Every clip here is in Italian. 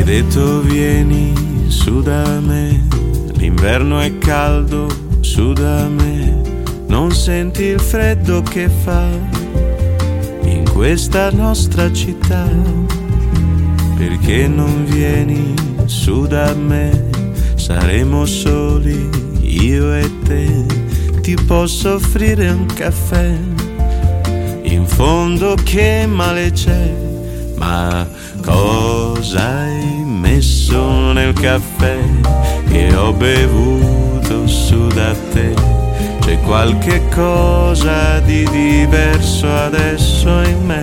detto vieni su da me, l'inverno è caldo su da me, non senti il freddo che fa in questa nostra città, perché non vieni su da me, saremo soli io e te, ti posso offrire un caffè, in fondo che male c'è, ma cosa hai messo nel caffè che ho bevuto su da te? C'è qualche cosa di diverso adesso in me.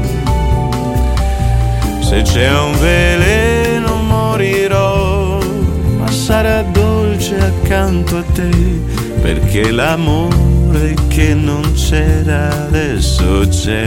Se c'è un veleno morirò, ma sarà dolce accanto a te, perché l'amore che non c'era adesso c'è.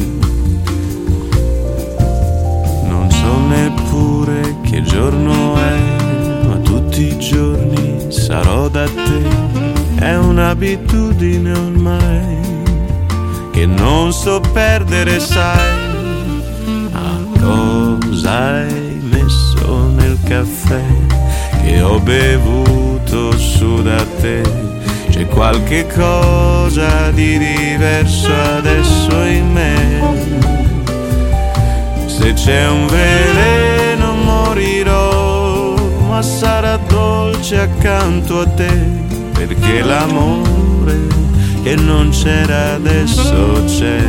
Non so neppure che giorno è, ma tutti i giorni sarò da te. È un'abitudine ormai che non so perdere, sai. Ma cosa hai messo nel caffè che ho bevuto su da te? C'è qualche cosa di diverso adesso in me. Se c'è un veleno morirò, ma sarà dolce accanto a te, perché l'amore che non c'era adesso c'è.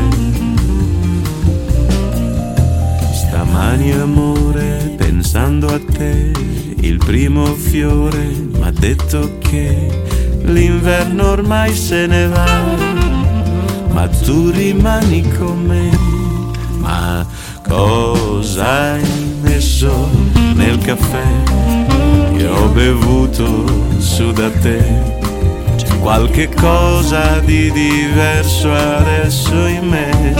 Stamani amore, pensando a te, il primo fiore m'ha detto che l'inverno ormai se ne va, ma tu rimani con me. Ma cosa hai messo nel caffè che ho bevuto su da te? C'è qualche cosa di diverso adesso in me.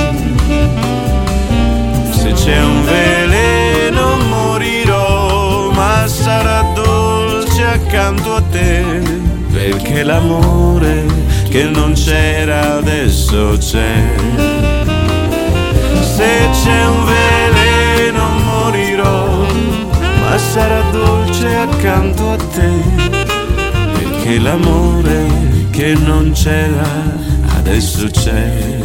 Se c'è un veleno morirò, ma sarà dolce accanto a te, perché l'amore che non c'era adesso c'è. Se c'è un veleno morirò, ma sarà dolce accanto a te, perché l'amore che non c'era adesso c'è.